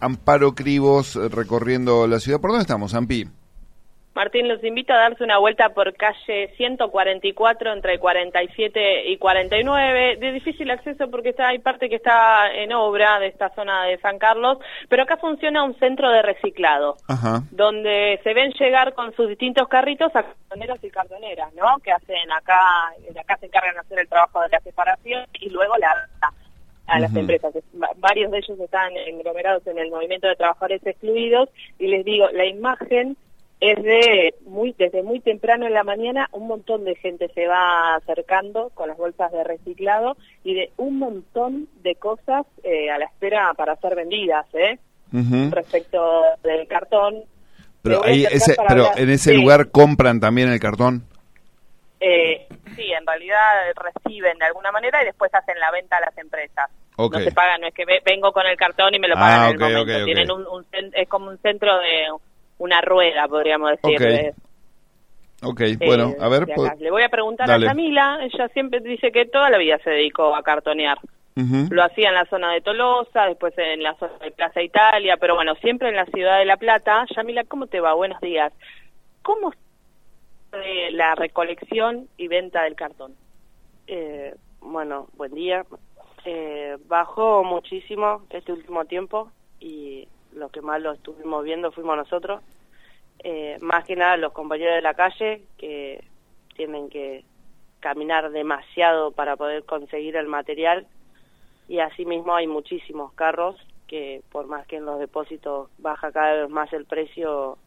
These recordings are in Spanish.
Amparo Cribos, recorriendo la ciudad. ¿Por dónde estamos, Ampi? Martín, los invito a darse una vuelta por calle 144 entre 47 y 49, de difícil acceso porque hay parte que está en obra de esta zona de San Carlos, pero acá funciona un centro de reciclado, donde se ven llegar con sus distintos carritos a cartoneros y cartoneras, ¿no? Que hacen acá se encargan de hacer el trabajo de la separación y luego a las empresas. Varios de ellos están englomerados en el movimiento de trabajadores excluidos y les digo, la imagen es desde muy temprano en la mañana, un montón de gente se va acercando con las bolsas de reciclado y de un montón de cosas a la espera para ser vendidas, respecto del cartón. Pero en ese lugar compran también el cartón. Sí, en realidad reciben de alguna manera y después hacen la venta a las empresas. No se pagan, no es que vengo con el cartón y me lo pagan en el momento. Tienen es como un centro de una rueda, podríamos decir. Bueno, a ver. Le voy a preguntar a Yamila, ella siempre dice que toda la vida se dedicó a cartonear. Lo hacía en la zona de Tolosa, después en la zona de Plaza Italia, pero bueno, siempre en la ciudad de La Plata. Yamila, ¿cómo te va? Buenos días. ¿Cómo de la recolección y venta del cartón? Bueno, buen día. Bajó muchísimo este último tiempo y los que más lo estuvimos viendo fuimos nosotros. Más que nada los compañeros de la calle que tienen que caminar demasiado para poder conseguir el material y asimismo hay muchísimos carros que por más que en los depósitos baja cada vez más el precio,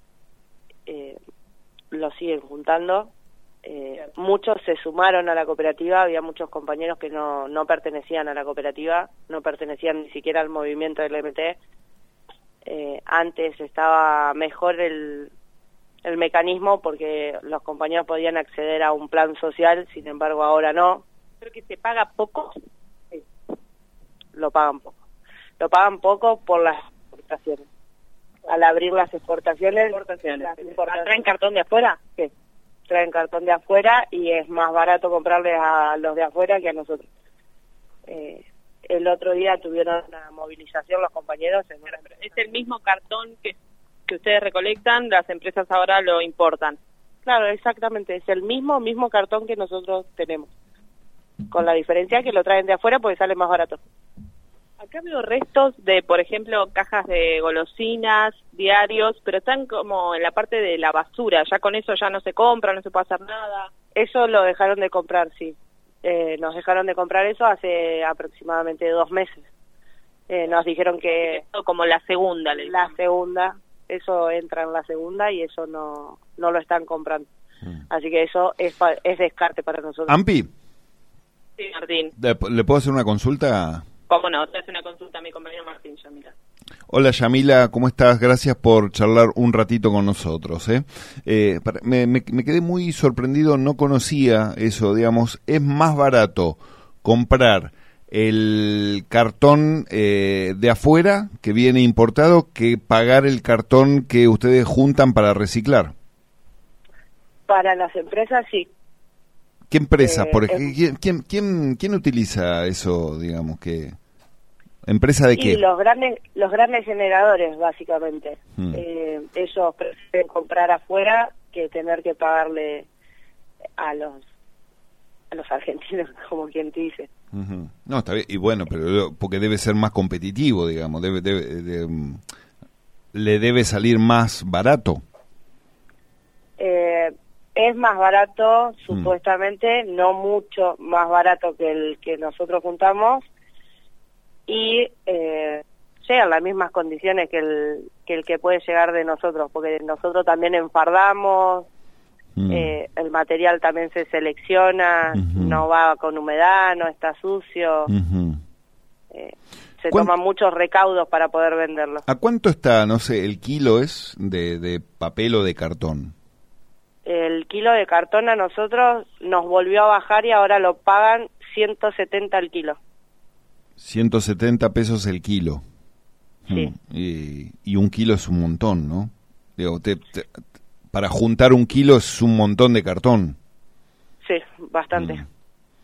lo siguen juntando. Muchos se sumaron a la cooperativa, había muchos compañeros que no pertenecían a la cooperativa, no pertenecían ni siquiera al movimiento del MT. Antes estaba mejor el mecanismo porque los compañeros podían acceder a un plan social, sin embargo ahora no. ¿Pero que se paga poco? Sí. Lo pagan poco por las exportaciones. Al abrir las exportaciones. ¿Traen cartón de afuera? Sí, traen cartón de afuera y es más barato comprarles a los de afuera que a nosotros. El otro día tuvieron una movilización los compañeros. ¿Es el mismo cartón que ustedes recolectan? Las empresas ahora lo importan. Claro, exactamente. Es el mismo cartón que nosotros tenemos. Con la diferencia que lo traen de afuera porque sale más barato. Acá veo restos de, por ejemplo, cajas de golosinas, diarios, pero están como en la parte de la basura. Ya con eso ya no se compra, no se puede hacer nada. Eso lo dejaron de comprar, sí. Nos dejaron de comprar eso hace aproximadamente 2 meses. Nos dijeron que... Como la segunda. La segunda, eso entra en la segunda y eso no lo están comprando. Así que eso es descarte para nosotros. Ampi. Sí, Martín. ¿Le puedo hacer una consulta? ¿Cómo no? Te hace una consulta a mi compañero Martín, Yamila. Hola Yamila, ¿cómo estás? Gracias por charlar un ratito con nosotros. Me quedé muy sorprendido, no conocía eso, digamos, es más barato comprar el cartón de afuera que viene importado que pagar el cartón que ustedes juntan para reciclar. Para las empresas sí. ¿Qué empresas? ¿Quién utiliza eso, digamos, que... ¿Empresa de qué? Y los grandes generadores, básicamente. Ellos prefieren comprar afuera que tener que pagarle a los argentinos, como quien te dice. No, está bien, y bueno, pero porque debe ser más competitivo, digamos, le debe salir más barato. Es más barato, supuestamente, no mucho más barato que el que nosotros juntamos, y llegan las mismas condiciones que el que puede llegar de nosotros, porque nosotros también enfardamos, el material también se selecciona, no va con humedad, no está sucio, se toman muchos recaudos para poder venderlo. ¿A cuánto está, no sé, el kilo es de papel o de cartón? El kilo de cartón a nosotros nos volvió a bajar y ahora lo pagan 170 el kilo. 170 pesos el kilo. Sí. Y un kilo es un montón, ¿no? Digo, para juntar un kilo es un montón de cartón. Sí, bastante.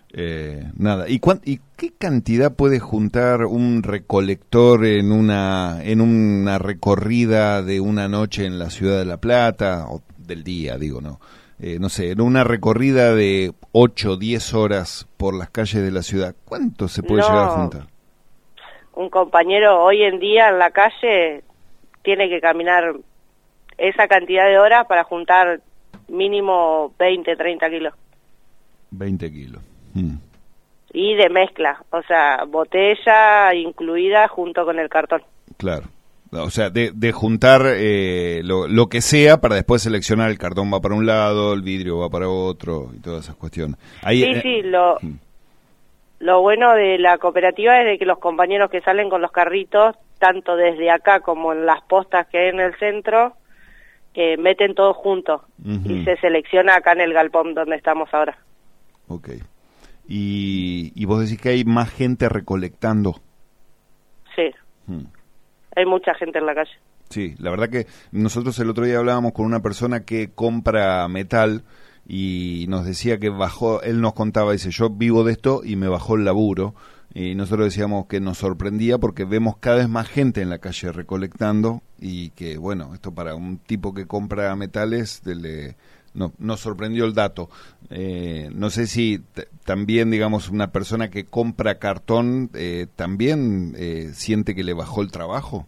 Nada. ¿Y qué cantidad puede juntar un recolector en una recorrida de una noche en la ciudad de La Plata, o del día, digo, no? No sé, en una recorrida de 8 o 10 horas por las calles de la ciudad, ¿cuánto se puede llegar a juntar? Un compañero hoy en día en la calle tiene que caminar esa cantidad de horas para juntar mínimo 20, 30 kilos. 20 kilos. Y de mezcla, o sea, botella incluida junto con el cartón. Claro. O sea, de juntar lo que sea para después seleccionar, el cartón va para un lado, el vidrio va para otro y todas esas cuestiones. Ahí, sí, lo bueno de la cooperativa es de que los compañeros que salen con los carritos, tanto desde acá como en las postas que hay en el centro, meten todo junto y se selecciona acá en el galpón donde estamos ahora. Ok. Y vos decís que hay más gente recolectando. Sí. Hay mucha gente en la calle. Sí, la verdad que nosotros el otro día hablábamos con una persona que compra metal y nos decía que bajó, él nos contaba, dice, yo vivo de esto y me bajó el laburo, y nosotros decíamos que nos sorprendía porque vemos cada vez más gente en la calle recolectando, y que bueno, esto para un tipo que compra metales nos sorprendió el dato. No sé si también, digamos, una persona que compra cartón también siente que le bajó el trabajo.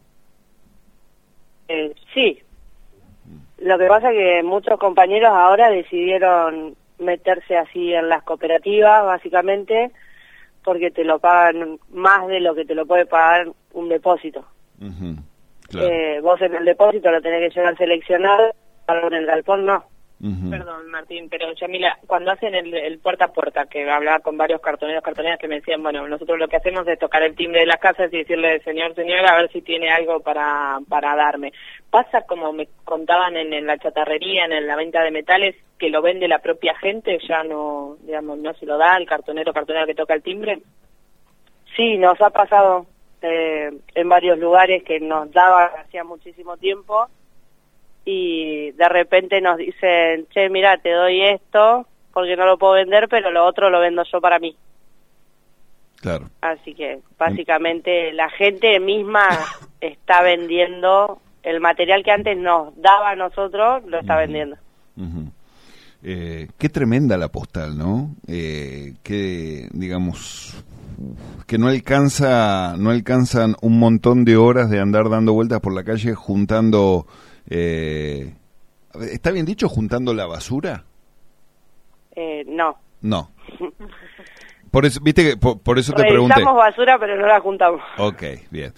Sí. Lo que pasa es que muchos compañeros ahora decidieron meterse así en las cooperativas, básicamente, porque te lo pagan más de lo que te lo puede pagar un depósito. Claro. Vos en el depósito lo tenés que llevar seleccionado, pero en el galpón no. Perdón, Martín, pero Yamila, cuando hacen el puerta a puerta, que hablaba con varios cartoneras que me decían, bueno, nosotros lo que hacemos es tocar el timbre de las casas y decirle, señora, a ver si tiene algo para darme. ¿Pasa como me contaban en la chatarrería, en la venta de metales, que lo vende la propia gente, ya no, digamos, no se lo da el cartonera que toca el timbre? Sí, nos ha pasado en varios lugares que nos daban hacía muchísimo tiempo, y de repente nos dicen, che, mira, te doy esto porque no lo puedo vender, pero lo otro lo vendo yo para mí. Claro. Así que básicamente la gente misma está vendiendo el material que antes nos daba a nosotros, lo está vendiendo. Qué tremenda la postal, ¿no? Que, digamos, que no alcanzan un montón de horas de andar dando vueltas por la calle juntando... ¿Está bien dicho juntando la basura? No. No. Por eso, viste que por eso te pregunté. Revisamos basura, pero no la juntamos. Ok, bien.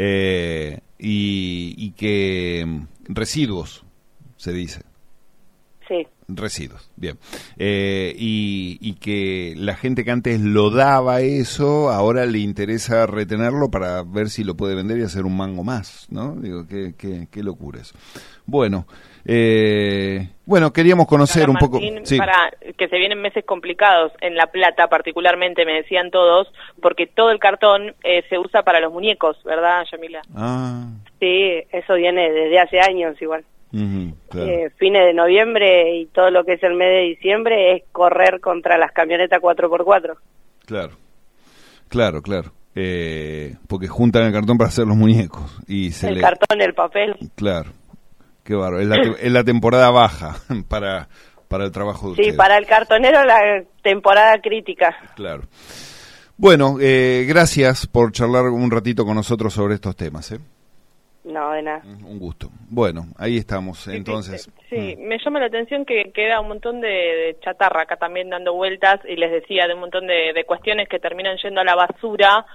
Y que residuos, se dice. Sí. Residuos, bien. Y que la gente que antes lo daba eso, ahora le interesa retenerlo para ver si lo puede vender y hacer un mango más, ¿no? Digo, qué locura eso. Bueno, queríamos conocer un poco... Sí. Para que se vienen meses complicados, en La Plata particularmente, me decían todos, porque todo el cartón se usa para los muñecos, ¿verdad, Yamila? Ah. Sí, eso viene desde hace años igual. Claro. Fines de noviembre y todo lo que es el mes de diciembre es correr contra las camionetas 4x4. Claro. Porque juntan el cartón para hacer los muñecos. Y cartón, el papel. Claro, qué bárbaro. Es la temporada baja para el trabajo de ustedes. Sí, para el cartonero la temporada crítica. Claro. Bueno, gracias por charlar un ratito con nosotros sobre estos temas, ¿eh? No, de nada. Un gusto. Bueno, ahí estamos, entonces. Sí, me llama la atención que queda un montón de chatarra acá también dando vueltas, y les decía de un montón de cuestiones que terminan yendo a la basura,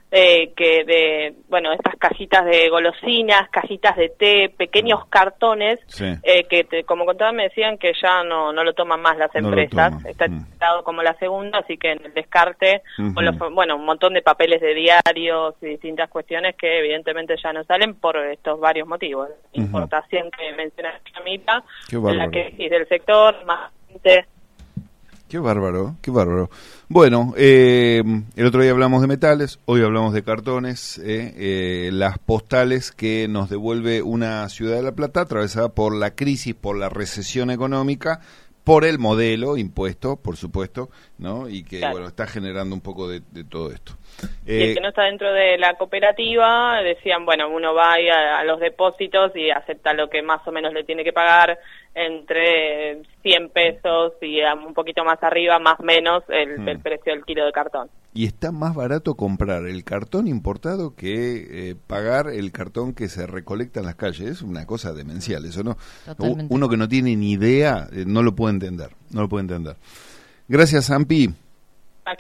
estas cajitas de golosinas, cajitas de té, pequeños cartones, como contaba, me decían que ya no lo toman más las empresas, está etiquetado como la segunda, así que en el descarte, un montón de papeles de diarios y distintas cuestiones que evidentemente ya no salen por estos varios motivos. Importación que menciona Yamila, la crisis del sector, más gente... Qué bárbaro. Bueno, el otro día hablamos de metales, hoy hablamos de cartones, las postales que nos devuelve una ciudad de La Plata atravesada por la crisis, por la recesión económica, por el modelo impuesto, por supuesto, ¿no? Y que, claro, bueno, está generando un poco de todo esto. Y el que no está dentro de la cooperativa, decían, bueno, uno va ahí a los depósitos y acepta lo que más o menos le tiene que pagar, entre 100 pesos y un poquito más arriba, más o menos, el precio del kilo de cartón. Y está más barato comprar el cartón importado que pagar el cartón que se recolecta en las calles. Es una cosa demencial, eso, ¿no? Totalmente. Uno que no tiene ni idea no lo puede entender, no lo puede entender. Gracias, Ampi.